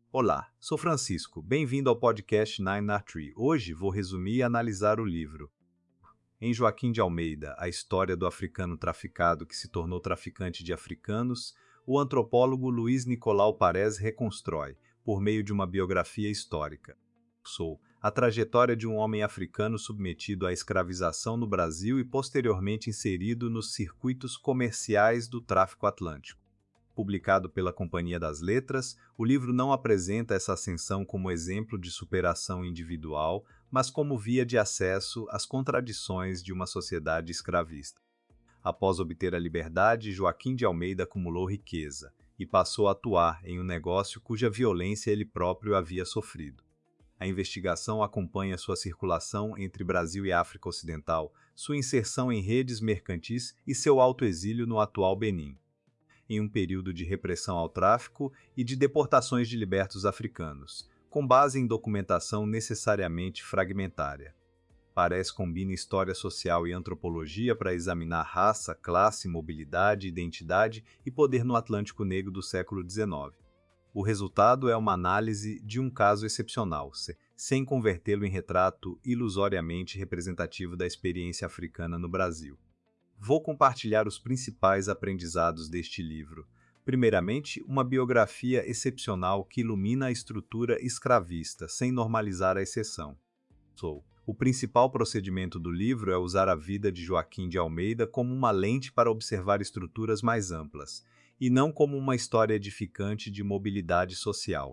Olá, sou Francisco. Bem-vindo ao podcast Nine Tree. Hoje vou resumir e analisar o livro. Em Joaquim de Almeida, a história do africano traficado que se tornou traficante de africanos, o antropólogo Luiz Nicolau Parés reconstrói, por meio de uma biografia histórica. Sou a trajetória de um homem africano submetido à escravização no Brasil e posteriormente inserido nos circuitos comerciais do tráfico atlântico. Publicado pela Companhia das Letras, o livro não apresenta essa ascensão como exemplo de superação individual, mas como via de acesso às contradições de uma sociedade escravista. Após obter a liberdade, Joaquim de Almeida acumulou riqueza e passou a atuar em um negócio cuja violência ele próprio havia sofrido. A investigação acompanha sua circulação entre Brasil e África Ocidental, sua inserção em redes mercantis e seu autoexílio no atual Benin, em um período de repressão ao tráfico e de deportações de libertos africanos, com base em documentação necessariamente fragmentária. Parés combina história social e antropologia para examinar raça, classe, mobilidade, identidade e poder no Atlântico Negro do século XIX. O resultado é uma análise de um caso excepcional, sem convertê-lo em retrato ilusoriamente representativo da experiência africana no Brasil. Vou compartilhar os principais aprendizados deste livro. Primeiramente, uma biografia excepcional que ilumina a estrutura escravista, sem normalizar a exceção. O principal procedimento do livro é usar a vida de Joaquim de Almeida como uma lente para observar estruturas mais amplas, e não como uma história edificante de mobilidade social.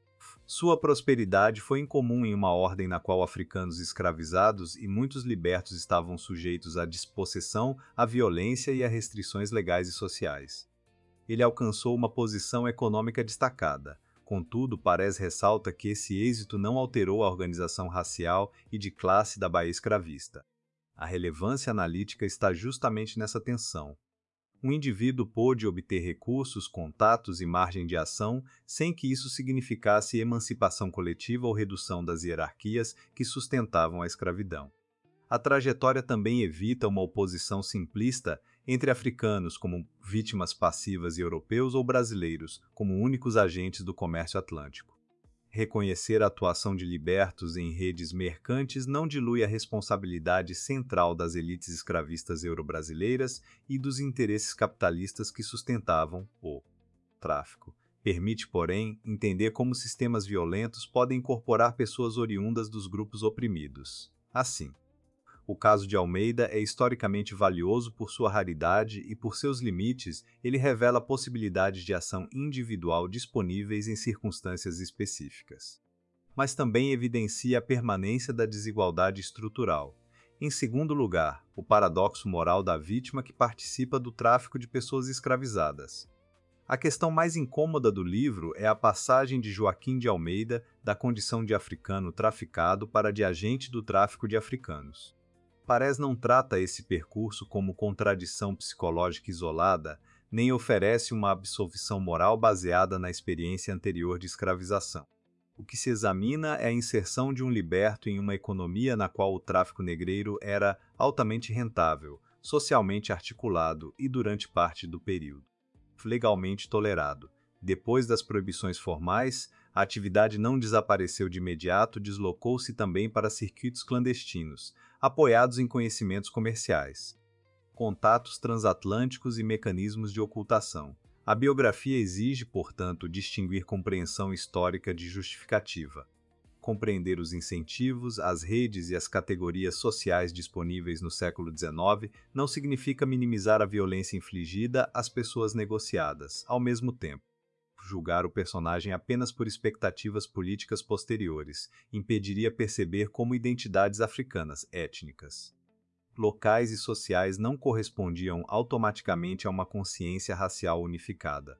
Sua prosperidade foi incomum em uma ordem na qual africanos escravizados e muitos libertos estavam sujeitos à despossessão, à violência e a restrições legais e sociais. Ele alcançou uma posição econômica destacada. Contudo, Parés ressalta que esse êxito não alterou a organização racial e de classe da Bahia escravista. A relevância analítica está justamente nessa tensão. Um indivíduo pôde obter recursos, contatos e margem de ação sem que isso significasse emancipação coletiva ou redução das hierarquias que sustentavam a escravidão. A trajetória também evita uma oposição simplista entre africanos como vítimas passivas e europeus ou brasileiros como únicos agentes do comércio atlântico. Reconhecer a atuação de libertos em redes mercantes não dilui a responsabilidade central das elites escravistas euro-brasileiras e dos interesses capitalistas que sustentavam o tráfico. Permite, porém, entender como sistemas violentos podem incorporar pessoas oriundas dos grupos oprimidos. Assim, o caso de Almeida é historicamente valioso por sua raridade e por seus limites, ele revela possibilidades de ação individual disponíveis em circunstâncias específicas. Mas também evidencia a permanência da desigualdade estrutural. Em segundo lugar, o paradoxo moral da vítima que participa do tráfico de pessoas escravizadas. A questão mais incômoda do livro é a passagem de Joaquim de Almeida da condição de africano traficado para de agente do tráfico de africanos. Parés não trata esse percurso como contradição psicológica isolada, nem oferece uma absolvição moral baseada na experiência anterior de escravização. O que se examina é a inserção de um liberto em uma economia na qual o tráfico negreiro era altamente rentável, socialmente articulado e, durante parte do período, legalmente tolerado. Depois das proibições formais, a atividade não desapareceu de imediato, deslocou-se também para circuitos clandestinos, apoiados em conhecimentos comerciais, contatos transatlânticos e mecanismos de ocultação. A biografia exige, portanto, distinguir compreensão histórica de justificativa. Compreender os incentivos, as redes e as categorias sociais disponíveis no século XIX não significa minimizar a violência infligida às pessoas negociadas, ao mesmo tempo. Julgar o personagem apenas por expectativas políticas posteriores impediria perceber como identidades africanas, étnicas, locais e sociais não correspondiam automaticamente a uma consciência racial unificada.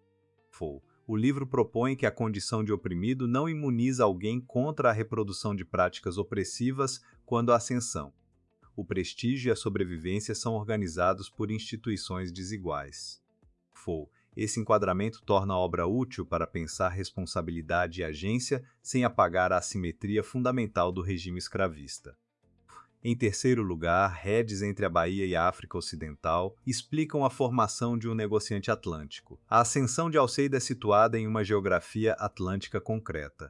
O livro propõe que a condição de oprimido não imuniza alguém contra a reprodução de práticas opressivas quando a ascensão, o prestígio e a sobrevivência são organizados por instituições desiguais. Esse enquadramento torna a obra útil para pensar responsabilidade e agência sem apagar a assimetria fundamental do regime escravista. Em terceiro lugar, redes entre a Bahia e a África Ocidental explicam a formação de um negociante atlântico. A ascensão de Almeida é situada em uma geografia atlântica concreta.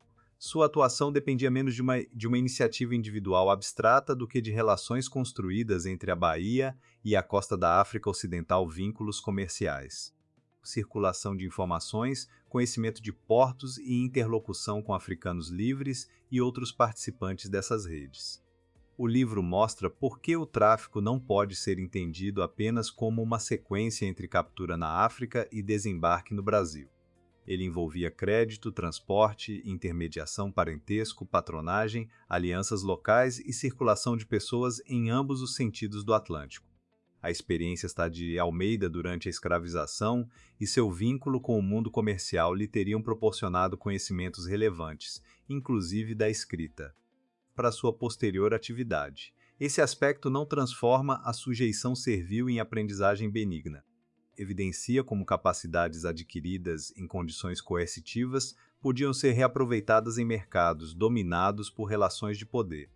Sua atuação dependia menos de uma iniciativa individual abstrata do que de relações construídas entre a Bahia e a costa da África Ocidental, vínculos comerciais, circulação de informações, conhecimento de portos e interlocução com africanos livres e outros participantes dessas redes. O livro mostra por que o tráfico não pode ser entendido apenas como uma sequência entre captura na África e desembarque no Brasil. Ele envolvia crédito, transporte, intermediação, parentesco, patronagem, alianças locais e circulação de pessoas em ambos os sentidos do Atlântico. A experiência está de Almeida durante a escravização e seu vínculo com o mundo comercial lhe teriam proporcionado conhecimentos relevantes, inclusive da escrita, para sua posterior atividade. Esse aspecto não transforma a sujeição servil em aprendizagem benigna. Evidencia como capacidades adquiridas em condições coercitivas podiam ser reaproveitadas em mercados dominados por relações de poder.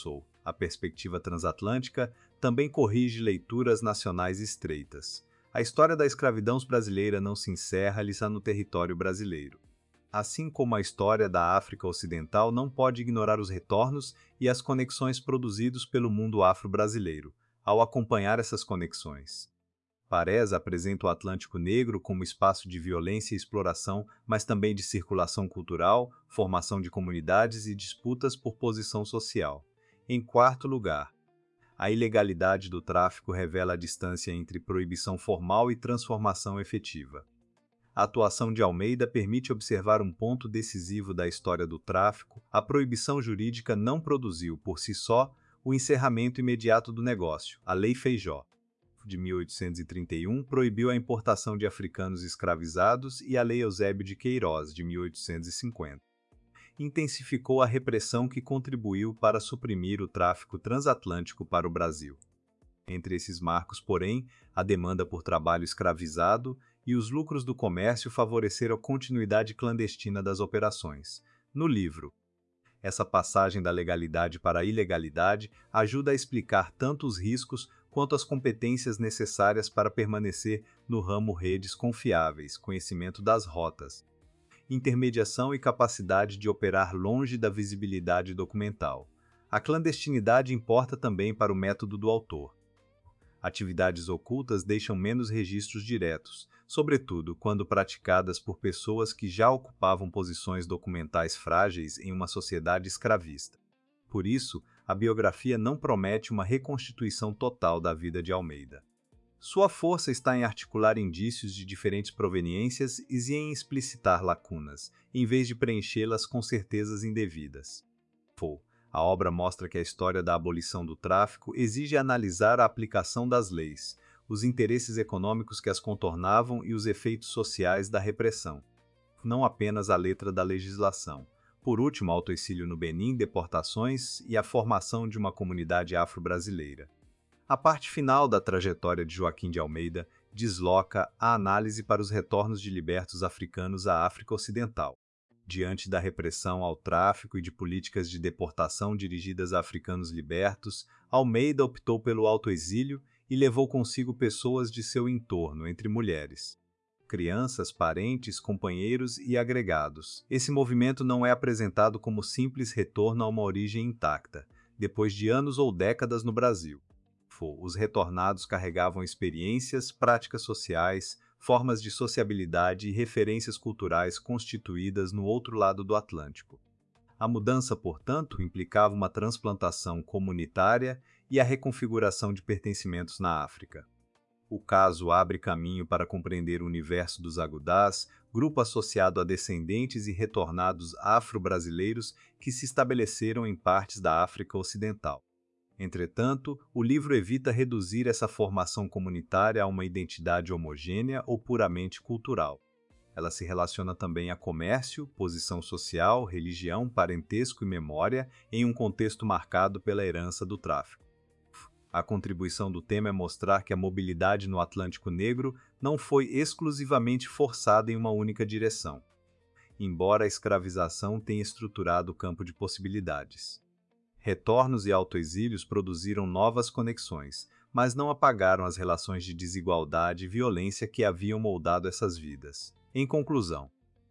A perspectiva transatlântica também corrige leituras nacionais estreitas. A história da escravidão brasileira não se encerra lisa no território brasileiro. Assim como a história da África Ocidental não pode ignorar os retornos e as conexões produzidos pelo mundo afro-brasileiro, ao acompanhar essas conexões. Pares apresenta o Atlântico Negro como espaço de violência e exploração, mas também de circulação cultural, formação de comunidades e disputas por posição social. Em quarto lugar, a ilegalidade do tráfico revela a distância entre proibição formal e transformação efetiva. A atuação de Almeida permite observar um ponto decisivo da história do tráfico. A proibição jurídica não produziu, por si só, o encerramento imediato do negócio. A Lei Feijó, de 1831, proibiu a importação de africanos escravizados e a Lei Eusébio de Queiroz, de 1850. Intensificou a repressão que contribuiu para suprimir o tráfico transatlântico para o Brasil. Entre esses marcos, porém, a demanda por trabalho escravizado e os lucros do comércio favoreceram a continuidade clandestina das operações. No livro, essa passagem da legalidade para a ilegalidade ajuda a explicar tanto os riscos quanto as competências necessárias para permanecer no ramo redes confiáveis, conhecimento das rotas, intermediação e capacidade de operar longe da visibilidade documental. A clandestinidade importa também para o método do autor. Atividades ocultas deixam menos registros diretos, sobretudo quando praticadas por pessoas que já ocupavam posições documentais frágeis em uma sociedade escravista. Por isso, a biografia não promete uma reconstituição total da vida de Almeida. Sua força está em articular indícios de diferentes proveniências e em explicitar lacunas, em vez de preenchê-las com certezas indevidas. A obra mostra que a história da abolição do tráfico exige analisar a aplicação das leis, os interesses econômicos que as contornavam e os efeitos sociais da repressão, não apenas a letra da legislação. Por último, autoexílio no Benin, deportações e a formação de uma comunidade afro-brasileira. A parte final da trajetória de Joaquim de Almeida desloca a análise para os retornos de libertos africanos à África Ocidental. Diante da repressão ao tráfico e de políticas de deportação dirigidas a africanos libertos, Almeida optou pelo autoexílio e levou consigo pessoas de seu entorno, entre mulheres, crianças, parentes, companheiros e agregados. Esse movimento não é apresentado como simples retorno a uma origem intacta, depois de anos ou décadas no Brasil. Os retornados carregavam experiências, práticas sociais, formas de sociabilidade e referências culturais constituídas no outro lado do Atlântico. A mudança, portanto, implicava uma transplantação comunitária e a reconfiguração de pertencimentos na África. O caso abre caminho para compreender o universo dos agudás, grupo associado a descendentes e retornados afro-brasileiros que se estabeleceram em partes da África Ocidental. Entretanto, o livro evita reduzir essa formação comunitária a uma identidade homogênea ou puramente cultural. Ela se relaciona também a comércio, posição social, religião, parentesco e memória em um contexto marcado pela herança do tráfico. A contribuição do tema é mostrar que a mobilidade no Atlântico Negro não foi exclusivamente forçada em uma única direção, embora a escravização tenha estruturado o campo de possibilidades. Retornos e autoexílios produziram novas conexões, mas não apagaram as relações de desigualdade e violência que haviam moldado essas vidas. Em conclusão,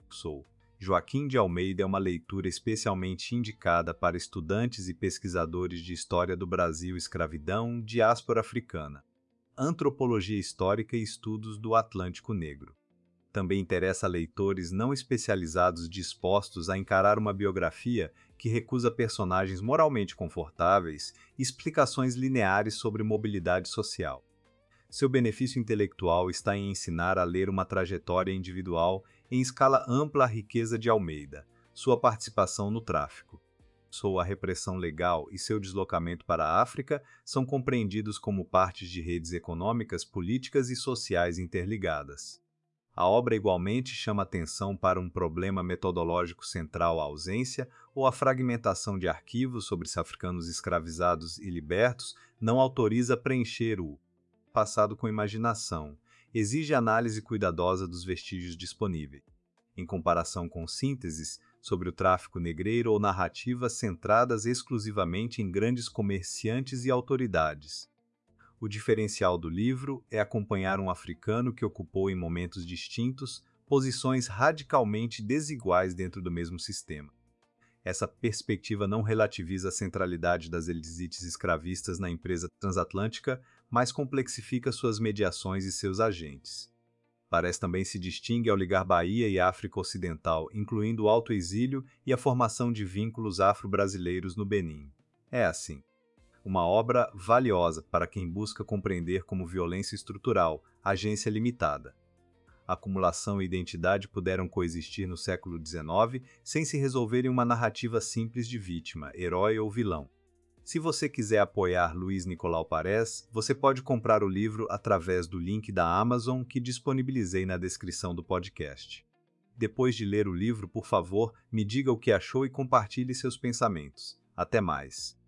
Joaquim de Almeida é uma leitura especialmente indicada para estudantes e pesquisadores de história do Brasil, escravidão, diáspora africana, antropologia histórica e estudos do Atlântico Negro. Também interessa a leitores não especializados dispostos a encarar uma biografia que recusa personagens moralmente confortáveis e explicações lineares sobre mobilidade social. Seu benefício intelectual está em ensinar a ler uma trajetória individual em escala ampla a riqueza de Almeida, sua participação no tráfico. A repressão legal e seu deslocamento para a África são compreendidos como partes de redes econômicas, políticas e sociais interligadas. A obra igualmente chama atenção para um problema metodológico central, a ausência ou a fragmentação de arquivos sobre os africanos escravizados e libertos não autoriza preencher o passado com imaginação, exige análise cuidadosa dos vestígios disponíveis, em comparação com sínteses sobre o tráfico negreiro ou narrativas centradas exclusivamente em grandes comerciantes e autoridades. O diferencial do livro é acompanhar um africano que ocupou em momentos distintos posições radicalmente desiguais dentro do mesmo sistema. Essa perspectiva não relativiza a centralidade das elites escravistas na empresa transatlântica, mas complexifica suas mediações e seus agentes. Parece também se distingue ao ligar Bahia e África Ocidental, incluindo o autoexílio e a formação de vínculos afro-brasileiros no Benin. É assim, uma obra valiosa para quem busca compreender como violência estrutural, agência limitada. Acumulação e identidade puderam coexistir no século XIX sem se resolver em uma narrativa simples de vítima, herói ou vilão. Se você quiser apoiar Luiz Nicolau Parés, você pode comprar o livro através do link da Amazon que disponibilizei na descrição do podcast. Depois de ler o livro, por favor, me diga o que achou e compartilhe seus pensamentos. Até mais!